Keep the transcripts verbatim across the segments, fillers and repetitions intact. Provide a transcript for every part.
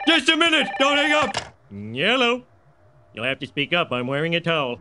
Just a minute! Don't hang up! Yellow. You'll have to speak up. I'm wearing a towel.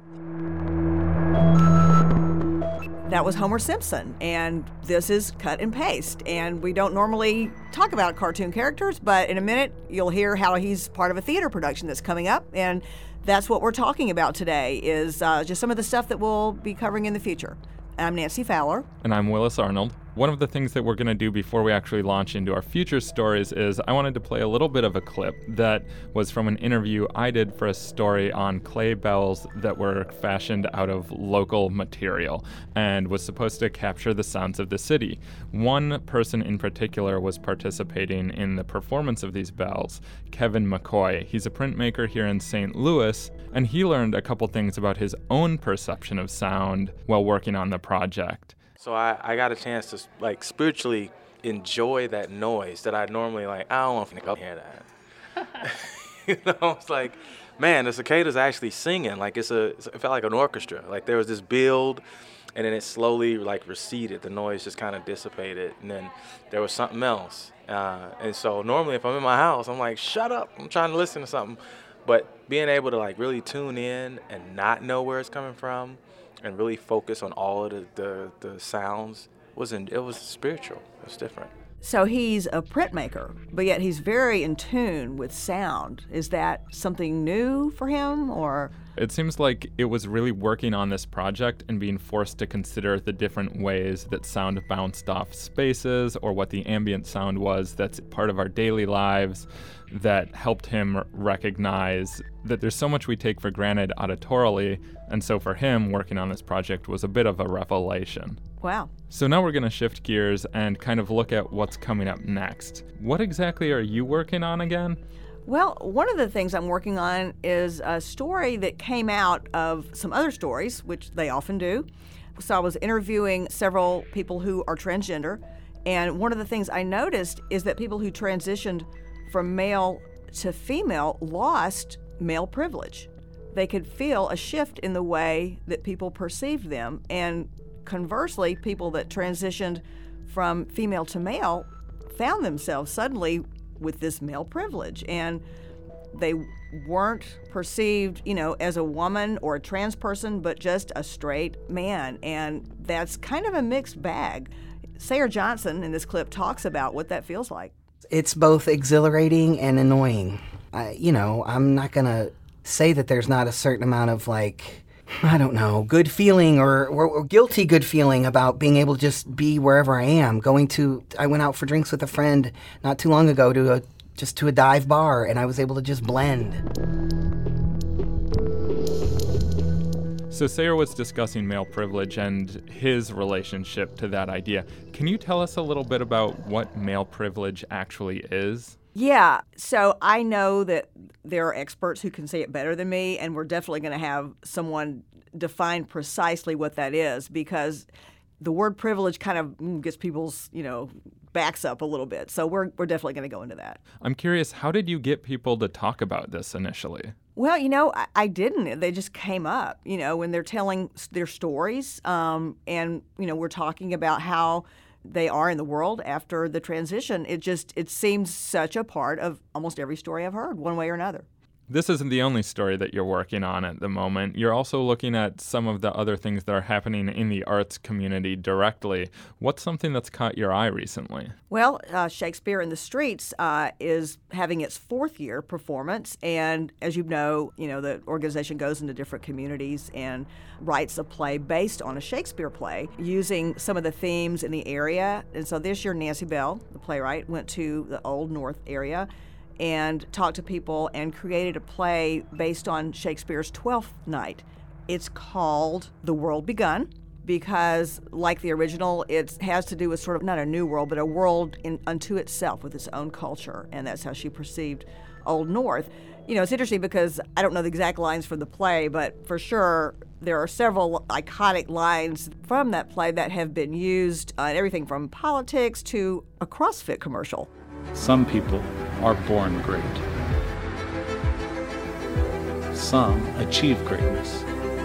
That was Homer Simpson, and this is cut and paste. And we don't normally talk about cartoon characters, but in a minute, you'll hear how he's part of a theater production that's coming up. And that's what we're talking about today, is uh, just some of the stuff that we'll be covering in the future. I'm Nancy Fowler. And I'm Willis Arnold. One of the things that we're going to do before we actually launch into our future stories is I wanted to play a little bit of a clip that was from an interview I did for a story on clay bells that were fashioned out of local material and was supposed to capture the sounds of the city. One person in particular was participating in the performance of these bells, Kevin McCoy. He's a printmaker here in Saint Louis, and he learned a couple things about his own perception of sound while working on the project. So I, I got a chance to like spiritually enjoy that noise that I normally like, I don't want to go hear that. You know, it's like, man, the cicadas actually singing. Like it's a, it felt like an orchestra. Like there was this build and then it slowly like receded. The noise just kind of dissipated and then there was something else. Uh, and so normally if I'm in my house, I'm like, shut up, I'm trying to listen to something. But being able to like really tune in and not know where it's coming from and really focus on all of the, the, the sounds, wasn't it was spiritual. It was different. So he's a printmaker, but yet he's very in tune with sound. Is that something new for him, or? It seems like it was really working on this project and being forced to consider the different ways that sound bounced off spaces or what the ambient sound was that's part of our daily lives that helped him recognize that there's so much we take for granted auditorily, and so for him, working on this project was a bit of a revelation. Wow. So now we're going to shift gears and kind of look at what's coming up next. What exactly are you working on again? Well, one of the things I'm working on is a story that came out of some other stories, which they often do. So I was interviewing several people who are transgender, and one of the things I noticed is that people who transitioned from male to female lost male privilege. They could feel a shift in the way that people perceived them, and conversely, people that transitioned from female to male found themselves suddenly with this male privilege, and they weren't perceived, you know, as a woman or a trans person, but just a straight man, and that's kind of a mixed bag. Sayre Johnson in this clip talks about what that feels like. It's both exhilarating and annoying. I, you know, I'm not going to say that there's not a certain amount of, like, I don't know, good feeling or, or, or guilty good feeling about being able to just be wherever I am. Going to, I went out for drinks with a friend not too long ago to a, just to a dive bar, and I was able to just blend. So Sayre was discussing male privilege and his relationship to that idea. Can you tell us a little bit about what male privilege actually is? Yeah, so I know that there are experts who can say it better than me, and we're definitely going to have someone define precisely what that is, because the word privilege kind of gets people's, you know, backs up a little bit. So we're we're definitely going to go into that. I'm curious, how did you get people to talk about this initially? Well, you know, I, I didn't. They just came up, you know, when they're telling their stories, um, and, you know, we're talking about how they are in the world after the transition. It just, it seems such a part of almost every story I've heard, one way or another. This isn't the only story that you're working on at the moment. You're also looking at some of the other things that are happening in the arts community directly. What's something that's caught your eye recently? Well, uh, Shakespeare in the Streets uh, is having its fourth year performance, and as you know, you know, the organization goes into different communities and writes a play based on a Shakespeare play using some of the themes in the area. And so this year, Nancy Bell, the playwright, went to the Old North area and talked to people and created a play based on Shakespeare's Twelfth Night. It's called The World Begun because, like the original, it has to do with sort of not a new world, but a world in, unto itself with its own culture, and that's how she perceived Old North. You know, it's interesting because I don't know the exact lines from the play, but for sure there are several iconic lines from that play that have been used uh, in everything from politics to a CrossFit commercial. Some people are born great. Some achieve greatness.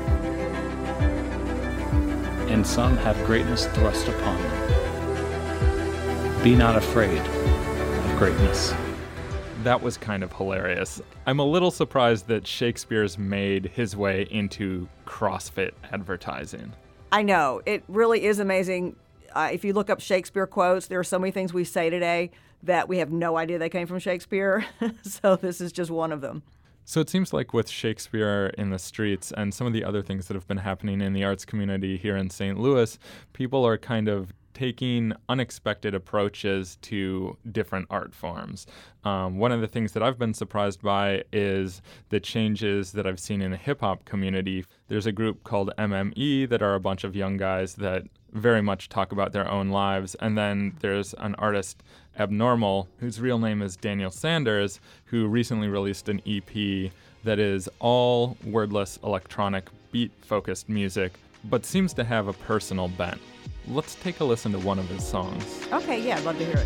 And some have greatness thrust upon them. Be not afraid of greatness. That was kind of hilarious. I'm a little surprised that Shakespeare's made his way into CrossFit advertising. I know. It really is amazing. Uh, if you look up Shakespeare quotes, there are so many things we say today that we have no idea they came from Shakespeare. So this is just one of them. So it seems like with Shakespeare in the streets and some of the other things that have been happening in the arts community here in Saint Louis, people are kind of taking unexpected approaches to different art forms. Um, one of the things that I've been surprised by is the changes that I've seen in the hip-hop community. There's a group called M M E that are a bunch of young guys that very much talk about their own lives. And then there's an artist, Abnormal, whose real name is Daniel Sanders, who recently released an E P that is all wordless electronic beat-focused music, but seems to have a personal bent. Let's take a listen to one of his songs. Okay, yeah, I'd love to hear it.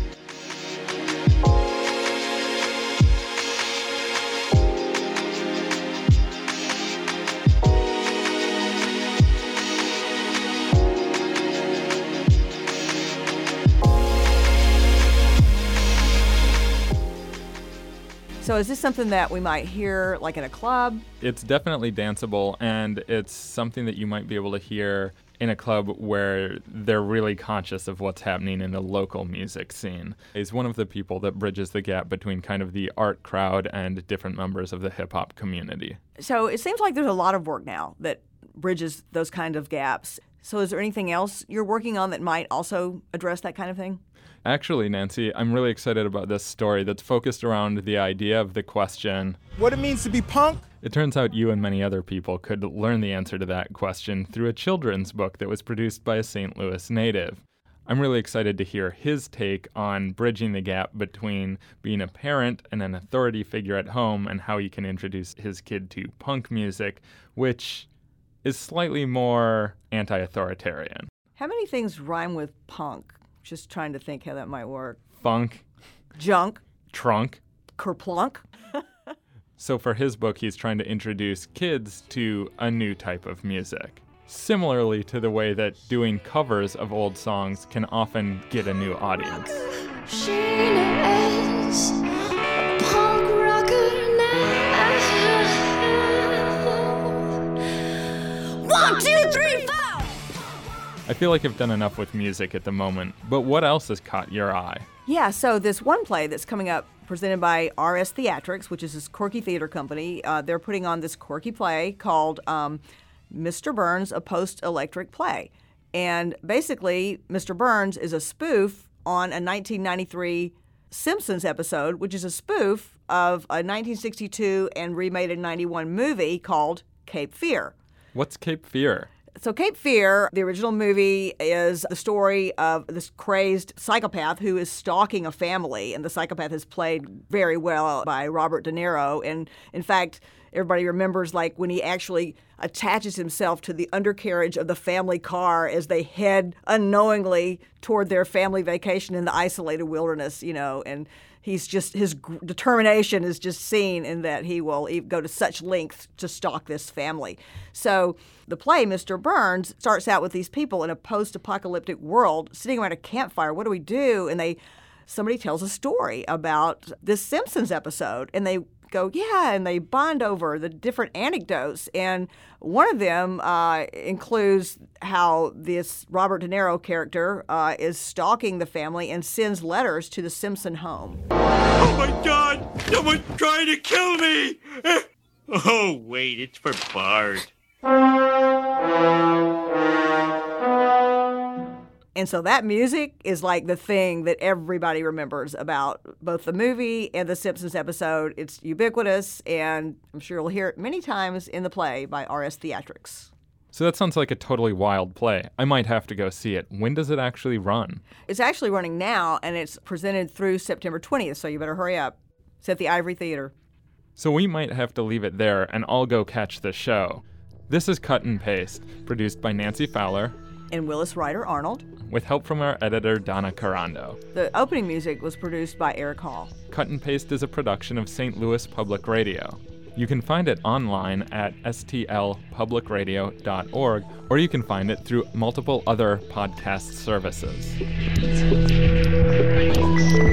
So is this something that we might hear like in a club? It's definitely danceable, and it's something that you might be able to hear in a club where they're really conscious of what's happening in the local music scene. He's one of the people that bridges the gap between kind of the art crowd and different members of the hip-hop community. So it seems like there's a lot of work now that bridges those kind of gaps. So is there anything else you're working on that might also address that kind of thing? Actually, Nancy, I'm really excited about this story that's focused around the idea of the question, what it means to be punk? It turns out you and many other people could learn the answer to that question through a children's book that was produced by a Saint Louis native. I'm really excited to hear his take on bridging the gap between being a parent and an authority figure at home and how he can introduce his kid to punk music, which is slightly more anti-authoritarian. How many things rhyme with punk? Just trying to think how that might work. Funk. Junk. Trunk. Kerplunk. So for his book, he's trying to introduce kids to a new type of music. Similarly to the way that doing covers of old songs can often get a new audience. Sheena is a punk rocker now. One, two, three, four! I feel like I've done enough with music at the moment, but what else has caught your eye? Yeah, so this one play that's coming up, presented by R S Theatrics, which is this quirky theater company. Uh, they're putting on this quirky play called um, Mister Burns, a Post-Electric Play. And basically, Mister Burns is a spoof on a nineteen ninety-three Simpsons episode, which is a spoof of a nineteen sixty-two and remade in ninety-one movie called Cape Fear. What's Cape Fear? So Cape Fear, the original movie, is the story of this crazed psychopath who is stalking a family, and the psychopath is played very well by Robert De Niro. And in fact, everybody remembers like when he actually attaches himself to the undercarriage of the family car as they head unknowingly toward their family vacation in the isolated wilderness, you know, and he's just, his g- determination is just seen in that he will e- go to such lengths to stalk this family. So the play, Mister Burns, starts out with these people in a post-apocalyptic world sitting around a campfire. What do we do? And they, somebody tells a story about this Simpsons episode, and they go, yeah, and they bond over the different anecdotes. And one of them uh, includes how this Robert De Niro character uh, is stalking the family and sends letters to the Simpson home. Oh my God! Someone's trying to kill me! Oh, wait, it's for Bart. And so that music is like the thing that everybody remembers about both the movie and the Simpsons episode. It's ubiquitous, and I'm sure you'll hear it many times in the play by R S Theatrics. So that sounds like a totally wild play. I might have to go see it. When does it actually run? It's actually running now, and it's presented through September twentieth, so you better hurry up. It's at the Ivory Theater. So we might have to leave it there, and I'll go catch the show. This is Cut and Paste, produced by Nancy Fowler And Willis Ryder Arnold. with help from our editor, Donna Carando. The opening music was produced by Eric Hall. Cut and Paste is a production of Saint Louis Public Radio. You can find it online at s t l public radio dot org, or you can find it through multiple other podcast services.